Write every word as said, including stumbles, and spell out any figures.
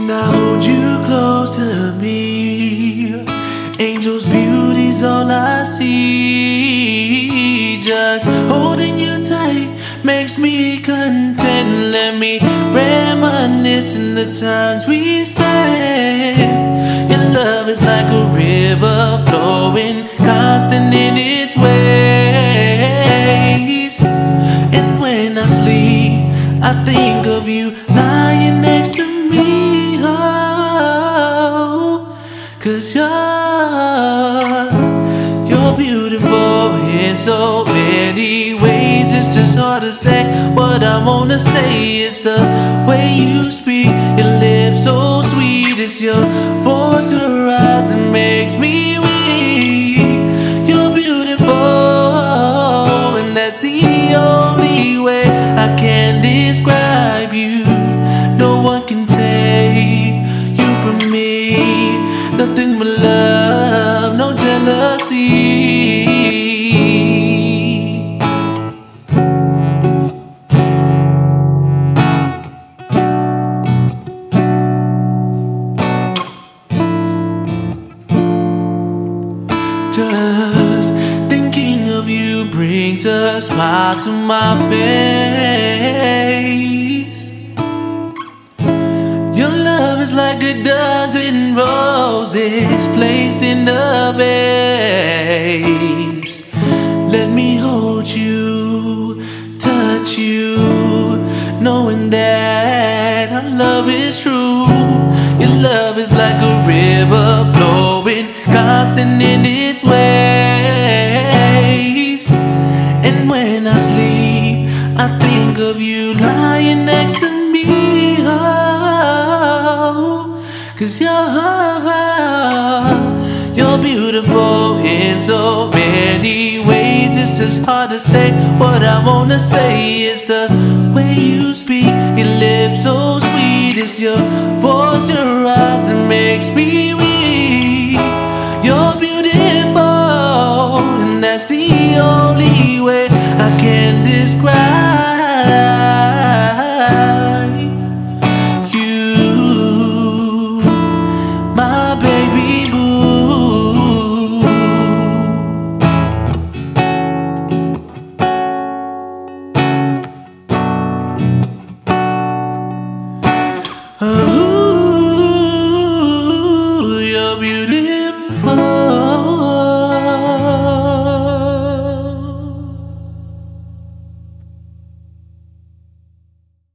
When I hold you close to me, angel's beauty's all I see. Just holding you tight makes me content. Let me reminisce in the times we spent. Your love is like a river flowing, constant in its ways. And when I sleep, I think of you lying next to me. Oh, 'cause you're, you're beautiful in so many ways. It's just hard to say what I wanna say. It's the way you speak, your lips so sweet. It's your voice, your eyes that makes me weak. You're beautiful, and that's the only way I can describe you. No one can take you from me. Nothing but love, no jealousy. Just thinking of you brings a smile to my face. Your love is like a dozen roses placed in the vase. Let me hold you, touch you, knowing that our love is true. Your love is like a river flowing, constant in its ways. And when I sleep, I think of you lying next to me. Oh, 'cause you're, you're beautiful in so many ways. It's just hard to say what I wanna say. It's the way you speak, your lips so sweet. It's your voice, your eyes that makes me weak.